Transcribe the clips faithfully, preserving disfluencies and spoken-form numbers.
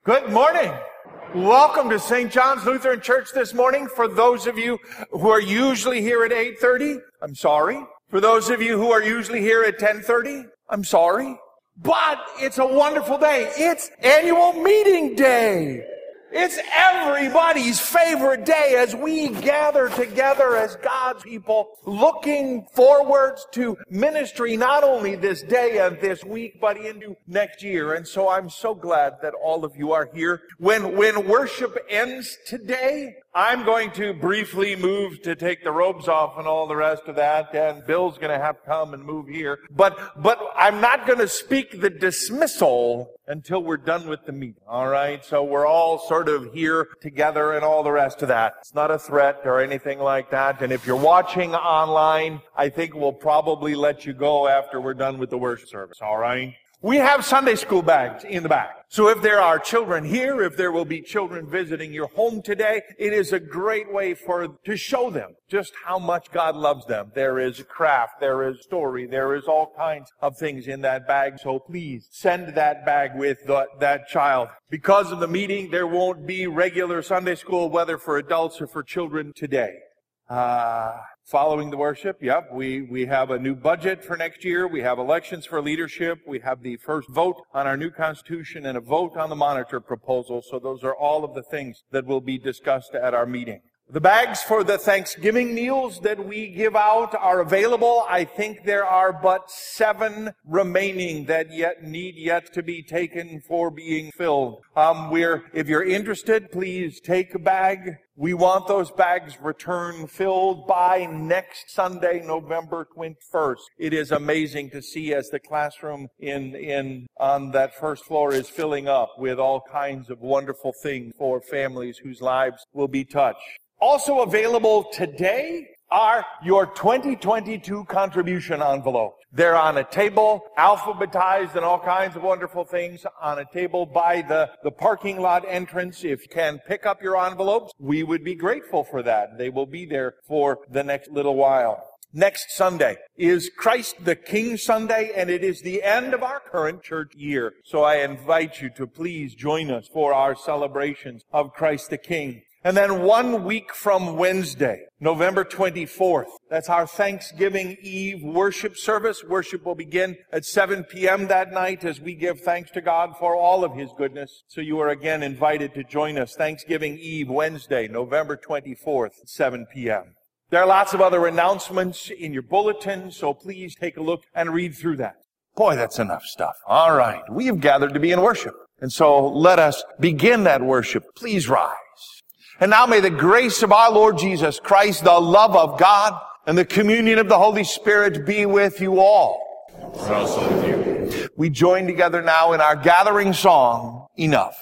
Good morning. Welcome to Saint John's Lutheran Church this morning. For those of you who are usually here at eight thirty, I'm sorry. For those of you who are usually here at ten thirty, I'm sorry. But it's a wonderful day. It's annual meeting day. It's everybody's favorite day as we gather together as God's people, looking forward to ministry not only this day and this week, but into next year. And so I'm so glad that all of you are here. When, when worship ends today, I'm going to briefly move to take the robes off and all the rest of that, and Bill's going to have to come and move here. But, but I'm not going to speak the dismissal until we're done with the meeting, all right? So we're all sort of here together and all the rest of that. It's not a threat or anything like that. And if you're watching online, I think we'll probably let you go after we're done with the worship service, all right? We have Sunday school bags in the back. So if there are children here, if there will be children visiting your home today, it is a great way for to show them just how much God loves them. There is craft, there is story, there is all kinds of things in that bag. So please send that bag with the, that child. Because of the meeting, there won't be regular Sunday school, whether for adults or for children today. Uh, following the worship, yep, we, we have a new budget for next year. We have elections for leadership. We have the first vote on our new constitution and a vote on the monitor proposal. So those are all of the things that will be discussed at our meeting. The bags for the Thanksgiving meals that we give out are available. I think there are but seven remaining that yet need yet to be taken for being filled. Um, we're, if you're interested, please take a bag. We want those bags returned filled by next Sunday, November twenty-first. It is amazing to see as the classroom in, in, on that first floor is filling up with all kinds of wonderful things for families whose lives will be touched. Also available today are your twenty twenty-two contribution envelopes. They're on a table, alphabetized and all kinds of wonderful things on a table by the, the parking lot entrance. If you can pick up your envelopes, we would be grateful for that. They will be there for the next little while. Next Sunday is Christ the King Sunday, and it is the end of our current church year. So I invite you to please join us for our celebrations of Christ the King. And then one week from Wednesday, November twenty-fourth, that's our Thanksgiving Eve worship service. Worship will begin at seven p.m. that night as we give thanks to God for all of His goodness. So you are again invited to join us Thanksgiving Eve, Wednesday, November twenty-fourth, at seven p.m. There are lots of other announcements in your bulletin, so please take a look and read through that. Boy, that's enough stuff. All right, we have gathered to be in worship. And so let us begin that worship. Please rise. And now may the grace of our Lord Jesus Christ, the love of God, and the communion of the Holy Spirit be with you all. And also with you. We join together now in our gathering song, Enough.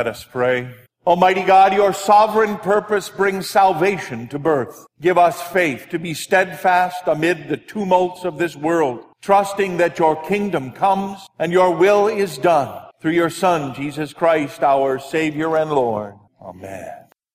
us pray. Almighty God, your sovereign purpose brings salvation to birth. Give us faith to be steadfast amid the tumults of this world, trusting that your kingdom comes and your will is done through your Son, Jesus Christ, our Savior and Lord. Amen.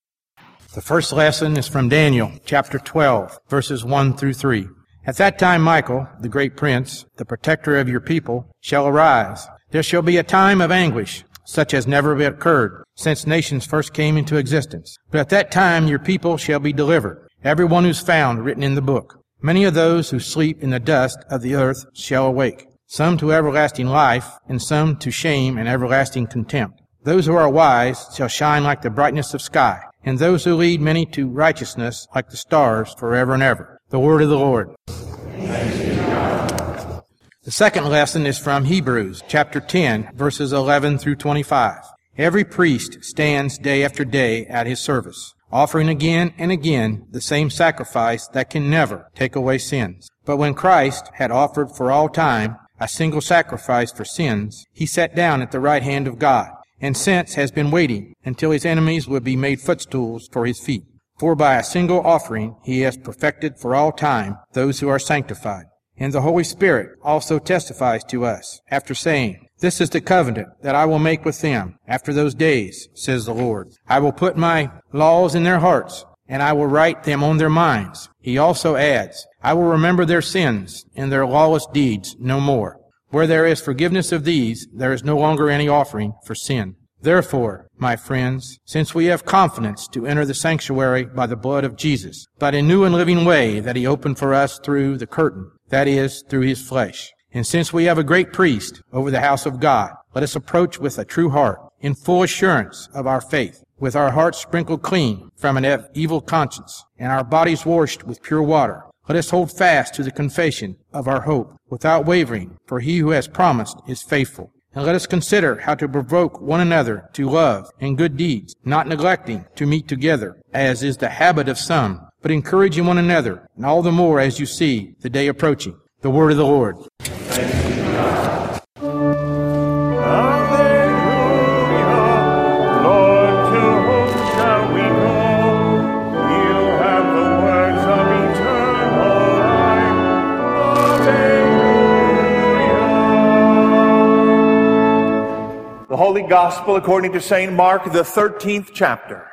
The first lesson is from Daniel, chapter twelve, verses one through three. At that time Michael, the great prince, the protector of your people, shall arise. There shall be a time of anguish, such as never occurred since nations first came into existence. But at that time your people shall be delivered, every one who's found written in the book. Many of those who sleep in the dust of the earth shall awake, some to everlasting life, and some to shame and everlasting contempt. Those who are wise shall shine like the brightness of sky, and those who lead many to righteousness like the stars forever and ever. The word of the Lord. Thanks be to God. The second lesson is from Hebrews, chapter ten, verses eleven through twenty-five. Every priest stands day after day at his service, offering again and again the same sacrifice that can never take away sins. But when Christ had offered for all time a single sacrifice for sins, he sat down at the right hand of God, and since has been waiting until his enemies would be made footstools for his feet. For by a single offering he has perfected for all time those who are sanctified. And the Holy Spirit also testifies to us, after saying, "This is the covenant that I will make with them after those days, says the Lord. I will put my laws in their hearts, and I will write them on their minds." He also adds, "I will remember their sins and their lawless deeds no more. Where there is forgiveness of these, there is no longer any offering for sin." Therefore, my friends, since we have confidence to enter the sanctuary by the blood of Jesus, by a new and living way that he opened for us through the curtain, that is, through his flesh, and since we have a great priest over the house of God, let us approach with a true heart, in full assurance of our faith, with our hearts sprinkled clean from an evil conscience, and our bodies washed with pure water. Let us hold fast to the confession of our hope, without wavering, for he who has promised is faithful. And let us consider how to provoke one another to love and good deeds, not neglecting to meet together, as is the habit of some, but encouraging one another, and all the more as you see the day approaching. The word of the Lord. Thanks be to God. The Holy Gospel according to Saint Mark, the thirteenth chapter.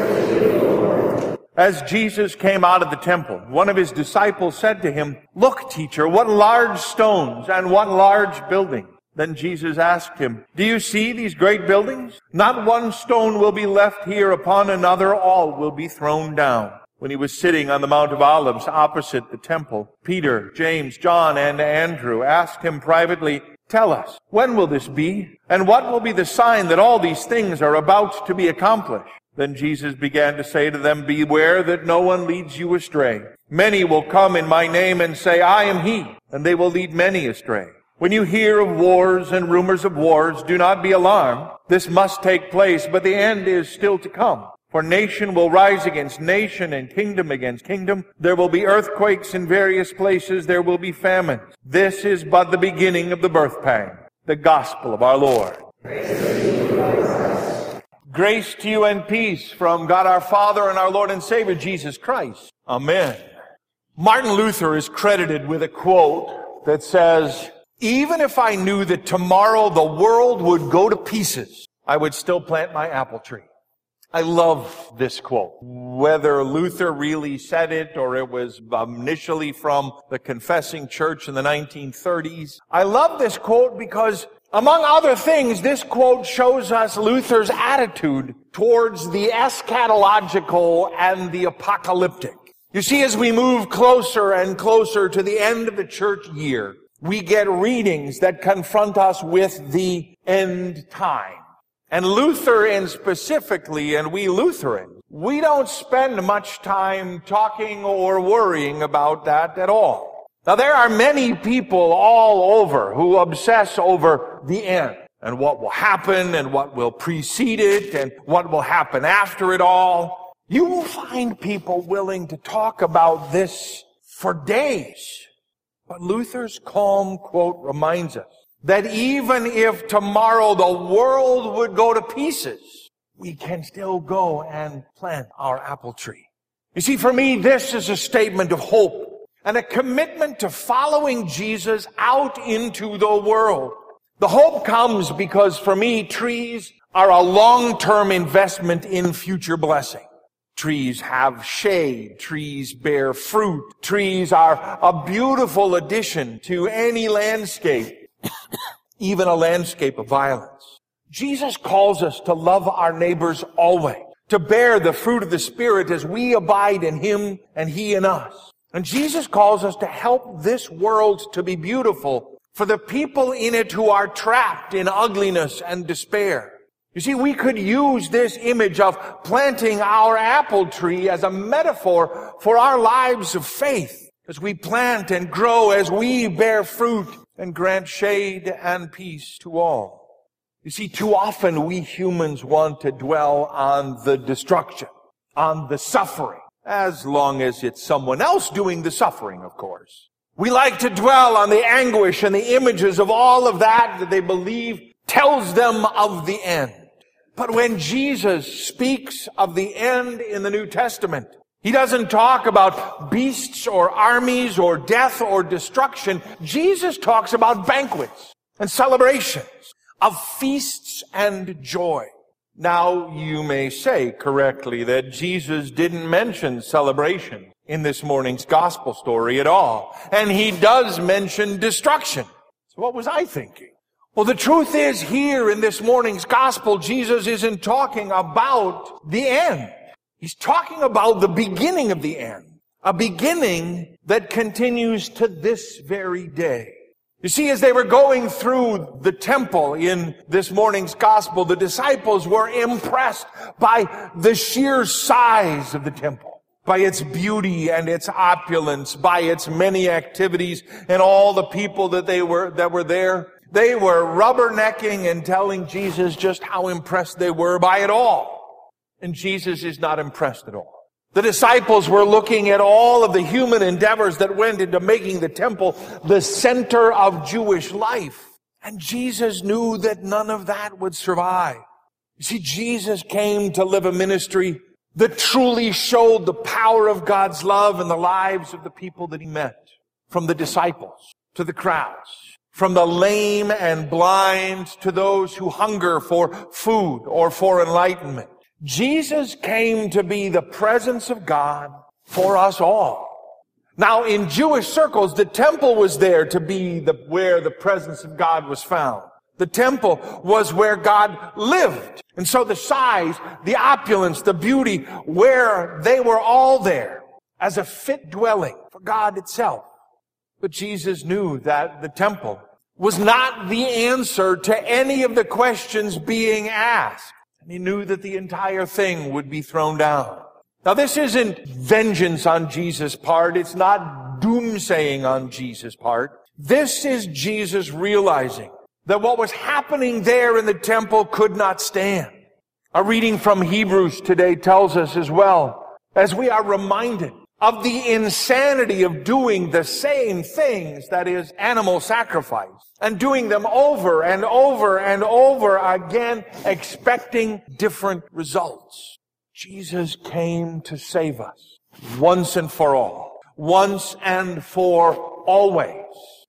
As Jesus came out of the temple, one of his disciples said to him, "Look, teacher, what large stones and what large building." Then Jesus asked him, "Do you see these great buildings? Not one stone will be left here upon another, all will be thrown down." When he was sitting on the Mount of Olives opposite the temple, Peter, James, John, and Andrew asked him privately, "Tell us, when will this be? And what will be the sign that all these things are about to be accomplished?" Then Jesus began to say to them, "Beware that no one leads you astray. Many will come in my name and say, 'I am he,' and they will lead many astray. When you hear of wars and rumors of wars, do not be alarmed. This must take place, but the end is still to come. For nation will rise against nation and kingdom against kingdom. There will be earthquakes in various places. There will be famines. This is but the beginning of the birth pang." The gospel of our Lord. Grace to you and peace from God our Father and our Lord and Savior, Jesus Christ. Amen. Martin Luther is credited with a quote that says, "Even if I knew that tomorrow the world would go to pieces, I would still plant my apple tree." I love this quote. Whether Luther really said it or it was initially from the Confessing Church in the nineteen thirties. I love this quote because, among other things, this quote shows us Luther's attitude towards the eschatological and the apocalyptic. You see, as we move closer and closer to the end of the church year, we get readings that confront us with the end time. And Luther in specifically, and we Lutherans, we don't spend much time talking or worrying about that at all. Now, there are many people all over who obsess over the end and what will happen and what will precede it and what will happen after it all. You will find people willing to talk about this for days. But Luther's calm quote reminds us that even if tomorrow the world would go to pieces, we can still go and plant our apple tree. You see, for me, this is a statement of hope and a commitment to following Jesus out into the world. The hope comes because, for me, trees are a long-term investment in future blessing. Trees have shade. Trees bear fruit. Trees are a beautiful addition to any landscape, even a landscape of violence. Jesus calls us to love our neighbors always, to bear the fruit of the Spirit as we abide in Him and He in us. And Jesus calls us to help this world to be beautiful for the people in it who are trapped in ugliness and despair. You see, we could use this image of planting our apple tree as a metaphor for our lives of faith, as we plant and grow, as we bear fruit and grant shade and peace to all. You see, too often we humans want to dwell on the destruction, on the suffering, as long as it's someone else doing the suffering, of course. We like to dwell on the anguish and the images of all of that that they believe tells them of the end. But when Jesus speaks of the end in the New Testament, He doesn't talk about beasts or armies or death or destruction. Jesus talks about banquets and celebrations, of feasts and joy. Now, you may say correctly that Jesus didn't mention celebration in this morning's gospel story at all. And He does mention destruction. So what was I thinking? Well, the truth is, here in this morning's gospel, Jesus isn't talking about the end. He's talking about the beginning of the end. A beginning that continues to this very day. You see, as they were going through the temple in this morning's gospel, the disciples were impressed by the sheer size of the temple, by its beauty and its opulence, by its many activities and all the people that they were, that were there. They were rubbernecking and telling Jesus just how impressed they were by it all. And Jesus is not impressed at all. The disciples were looking at all of the human endeavors that went into making the temple the center of Jewish life. And Jesus knew that none of that would survive. You see, Jesus came to live a ministry that truly showed the power of God's love in the lives of the people that He met. From the disciples to the crowds. From the lame and blind to those who hunger for food or for enlightenment. Jesus came to be the presence of God for us all. Now, in Jewish circles, the temple was there to be the, where the presence of God was found. The temple was where God lived. And so the size, the opulence, the beauty, where they were all there as a fit dwelling for God itself. But Jesus knew that the temple was not the answer to any of the questions being asked. And He knew that the entire thing would be thrown down. Now, this isn't vengeance on Jesus' part. It's not doomsaying on Jesus' part. This is Jesus realizing that what was happening there in the temple could not stand. A reading from Hebrews today tells us as well, as we are reminded of the insanity of doing the same things, that is, animal sacrifice, and doing them over and over and over again, expecting different results. Jesus came to save us once and for all, once and for always.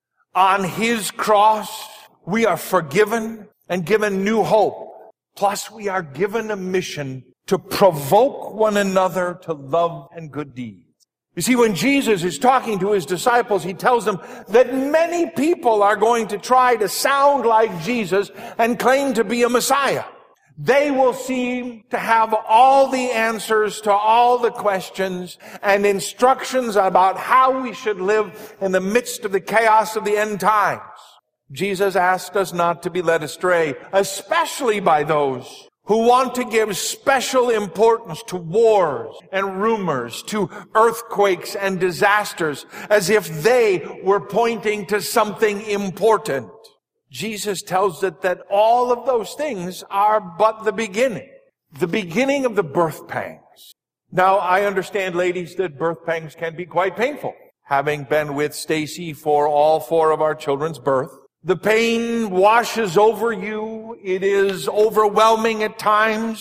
On His cross, we are forgiven and given new hope. Plus, we are given a mission to provoke one another to love and good deeds. You see, when Jesus is talking to His disciples, He tells them that many people are going to try to sound like Jesus and claim to be a Messiah. They will seem to have all the answers to all the questions and instructions about how we should live in the midst of the chaos of the end times. Jesus asked us not to be led astray, especially by those who want to give special importance to wars and rumors, to earthquakes and disasters, as if they were pointing to something important. Jesus tells us that all of those things are but the beginning, the beginning of the birth pangs. Now, I understand, ladies, that birth pangs can be quite painful. Having been with Stacy for all four of our children's birth, the pain washes over you. It is overwhelming at times.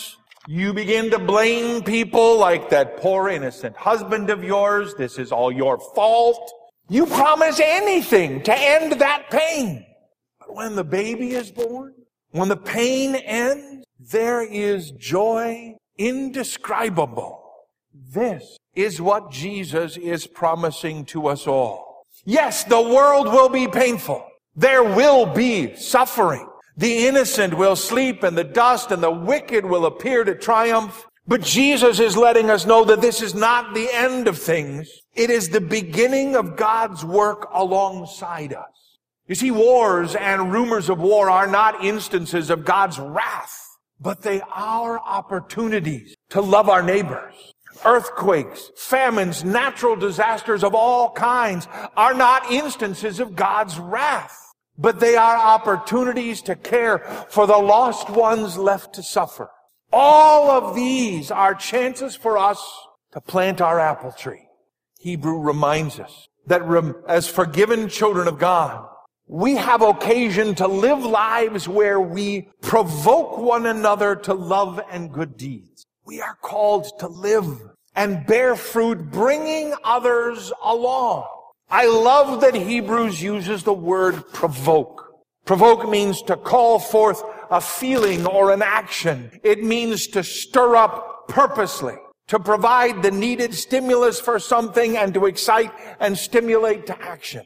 You begin to blame people like that poor innocent husband of yours. This is all your fault. You promise anything to end that pain. But when the baby is born, when the pain ends, there is joy indescribable. This is what Jesus is promising to us all. Yes, the world will be painful. There will be suffering. The innocent will sleep in the dust and the wicked will appear to triumph. But Jesus is letting us know that this is not the end of things. It is the beginning of God's work alongside us. You see, wars and rumors of war are not instances of God's wrath, but they are opportunities to love our neighbors. Earthquakes, famines, natural disasters of all kinds are not instances of God's wrath, but they are opportunities to care for the lost ones left to suffer. All of these are chances for us to plant our apple tree. Hebrew reminds us that as forgiven children of God, we have occasion to live lives where we provoke one another to love and good deeds. We are called to live and bear fruit, bringing others along. I love that Hebrews uses the word provoke. Provoke means to call forth a feeling or an action. It means to stir up purposely, to provide the needed stimulus for something and to excite and stimulate to action.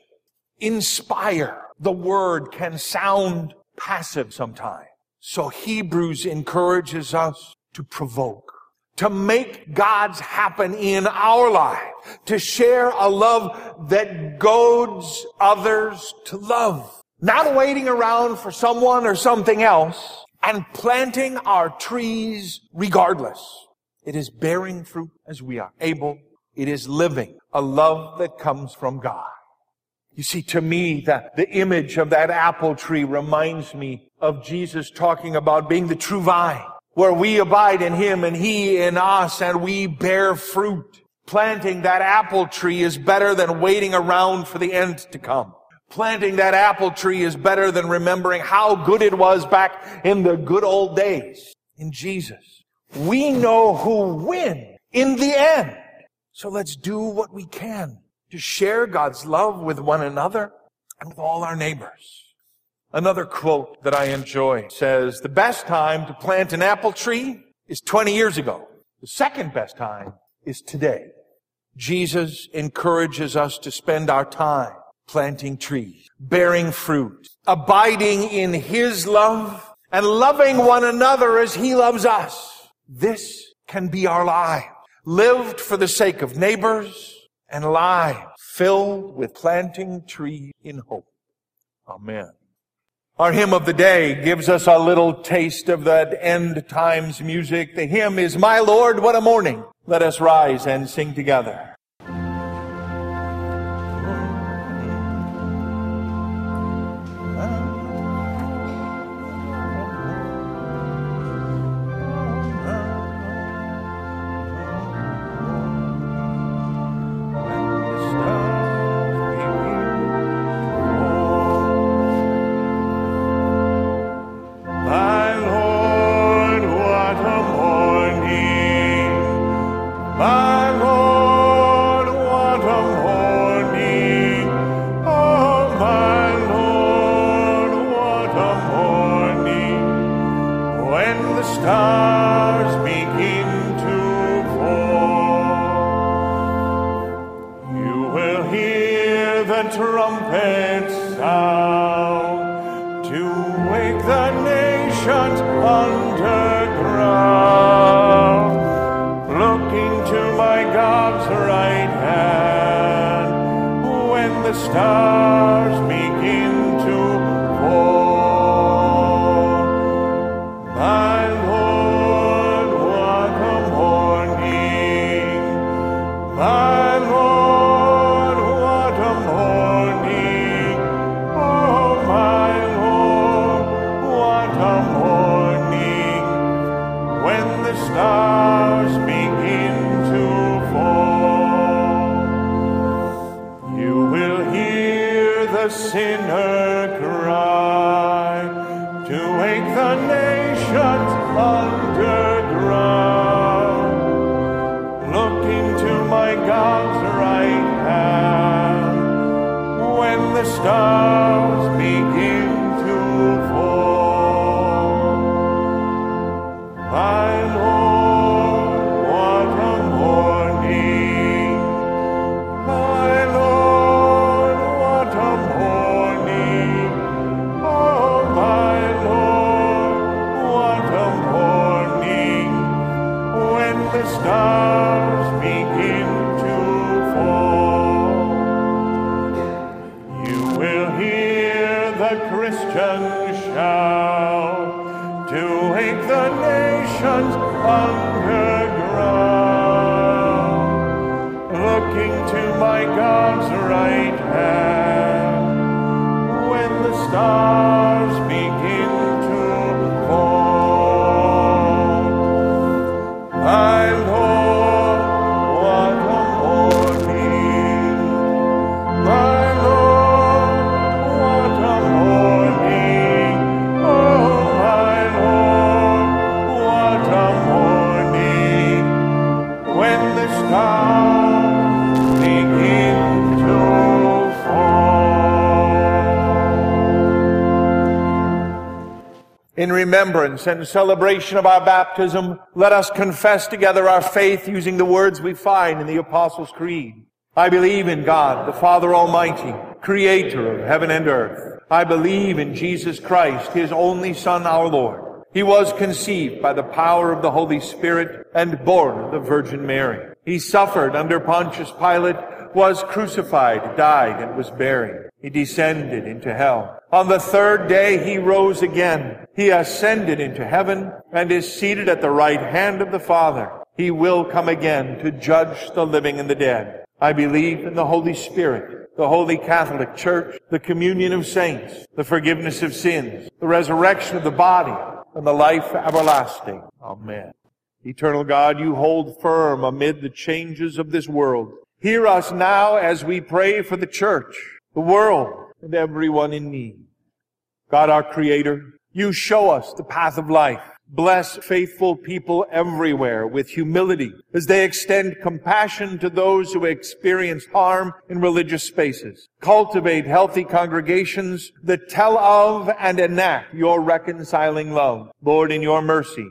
Inspire. The word can sound passive sometimes. So Hebrews encourages us to provoke, to make God's happen in our life, to share a love that goads others to love. Not waiting around for someone or something else, and planting our trees regardless. It is bearing fruit as we are able. It is living a love that comes from God. You see, to me, the, the image of that apple tree reminds me of Jesus talking about being the true vine, where we abide in Him and He in us, and we bear fruit. Planting that apple tree is better than waiting around for the end to come. Planting that apple tree is better than remembering how good it was back in the good old days in Jesus. We know who wins in the end. So let's do what we can to share God's love with one another and with all our neighbors. Another quote that I enjoy says, the best time to plant an apple tree is twenty years ago. The second best time is today. Jesus encourages us to spend our time planting trees, bearing fruit, abiding in His love, and loving one another as He loves us. This can be our life, lived for the sake of neighbors, and lives filled with planting trees in hope. Amen. Our hymn of the day gives us a little taste of that end times music. The hymn is, My Lord, What a Morning. Let us rise and sing together. Underground. the Christian shout, to wake the nations underground, looking to my God's right hand, when the stars begin to fall. My Lord, what a morning! My Lord, what a morning! Oh, my Lord, what a morning! When the stars begin to fall. In remembrance and celebration of our baptism, let us confess together our faith using the words we find in the Apostles' Creed. I believe in God, the Father Almighty, creator of heaven and earth. I believe in Jesus Christ, his only Son, our Lord. He was conceived by the power of the Holy Spirit and born of the Virgin Mary. He suffered under Pontius Pilate, was crucified, died, and was buried. He descended into hell. On the third day he rose again. He ascended into heaven and is seated at the right hand of the Father. He will come again to judge the living and the dead. I believe in the Holy Spirit, the Holy Catholic Church, the communion of saints, the forgiveness of sins, the resurrection of the body, and the life everlasting. Amen. Eternal God, you hold firm amid the changes of this world. Hear us now as we pray for the church, the world, and everyone in need. God, our Creator, you show us the path of life. Bless faithful people everywhere with humility as they extend compassion to those who experience harm in religious spaces. Cultivate healthy congregations that tell of and enact your reconciling love. Lord, in your mercy,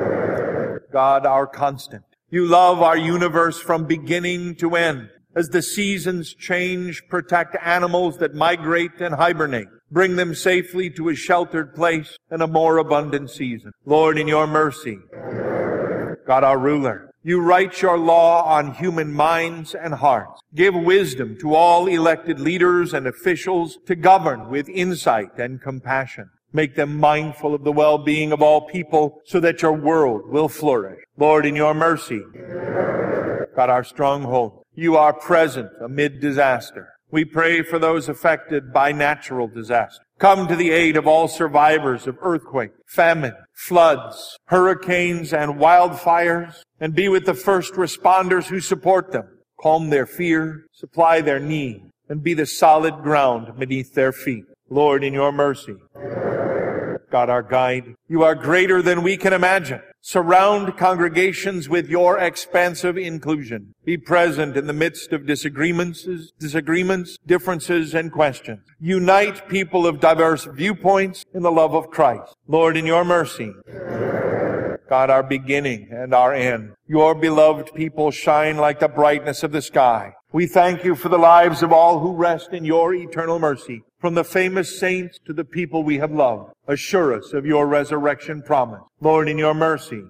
God, our constant, you love our universe from beginning to end. As the seasons change, protect animals that migrate and hibernate. Bring them safely to a sheltered place in a more abundant season. Lord, in your mercy, God, our ruler, you write your law on human minds and hearts. Give wisdom to all elected leaders and officials to govern with insight and compassion. Make them mindful of the well-being of all people so that your world will flourish. Lord, in your mercy, God, our stronghold, you are present amid disaster. We pray for those affected by natural disaster. Come to the aid of all survivors of earthquake, famine, floods, hurricanes, and wildfires, and be with the first responders who support them. Calm their fear, supply their need, and be the solid ground beneath their feet. Lord, in your mercy, God, our guide, you are greater than we can imagine. Surround congregations with your expansive inclusion. Be present in the midst of disagreements, disagreements, differences, and questions. Unite people of diverse viewpoints in the love of Christ. Lord, in your mercy, God, our beginning and our end, your beloved people shine like the brightness of the sky. We thank you for the lives of all who rest in your eternal mercy. From the famous saints to the people we have loved, assure us of your resurrection promise. Lord, in your mercy,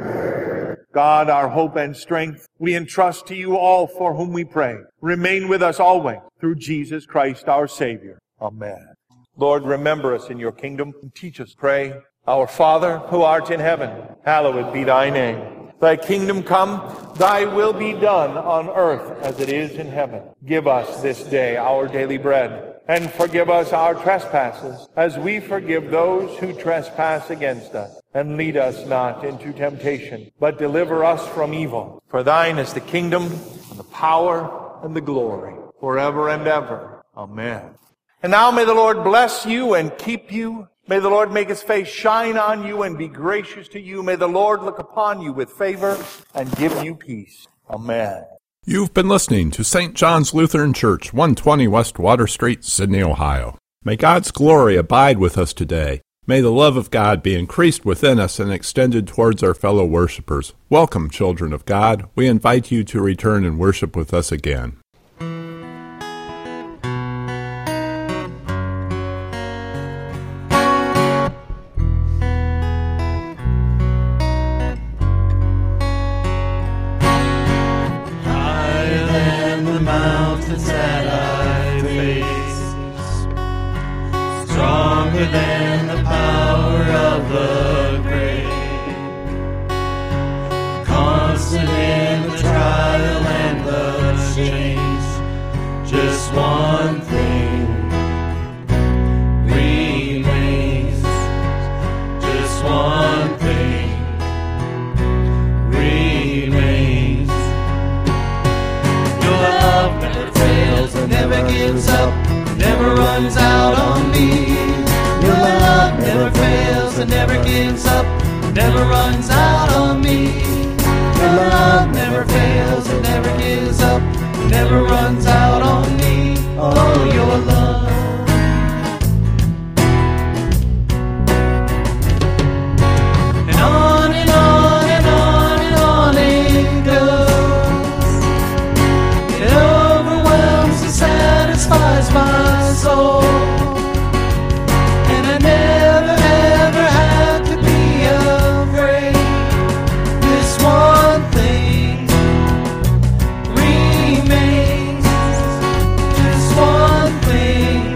God, our hope and strength, we entrust to you all for whom we pray. Remain with us always through Jesus Christ, our Savior. Amen. Lord, remember us in your kingdom and teach us to pray. Our Father, who art in heaven, hallowed be thy name. Thy kingdom come, thy will be done on earth as it is in heaven. Give us this day our daily bread, and forgive us our trespasses, as we forgive those who trespass against us. And lead us not into temptation, but deliver us from evil. For thine is the kingdom, and the power, and the glory, forever and ever. Amen. And now may the Lord bless you and keep you. May the Lord make his face shine on you and be gracious to you. May the Lord look upon you with favor and give you peace. Amen. You've been listening to Saint John's Lutheran Church, one twenty West Water Street, Sydney, Ohio. May God's glory abide with us today. May the love of God be increased within us and extended towards our fellow worshipers. Welcome, children of God. We invite you to return and worship with us again. Strong Just one thing remains. Just one thing remains. Your love never fails and never gives up, never runs out on me. Your love never fails and never gives up, never runs out on me. Your love never fails and never gives up, never runs out on me. Oh, your love. And on and on and on and on it goes. It overwhelms and satisfies my soul. And I never ever had to be afraid. This one thing remains. Just one thing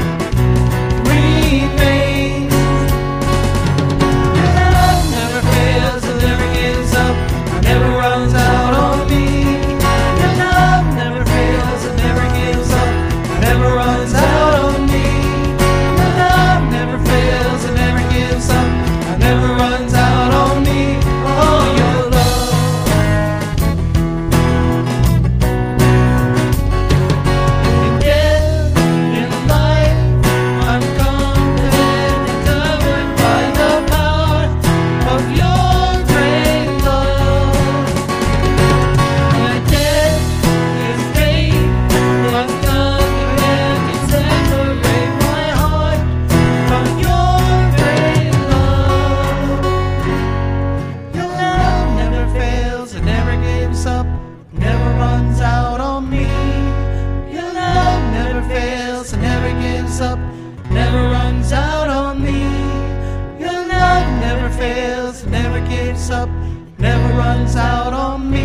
remains. Your love never fails and never gives up, never runs out on me. Your love never fails and never gives up, never runs out on me. Your love never fails and never gives up, never runs out on me. Oh, your love. In death, in life, I'm confident and covered by the power of your great love. And death is pain, but nothing can separate my heart from your great love. Your love never fails and never gives up, never runs out on me. Your love never fails and never gives up, never runs out on me. Your love never fails and never gives up, never runs out on me.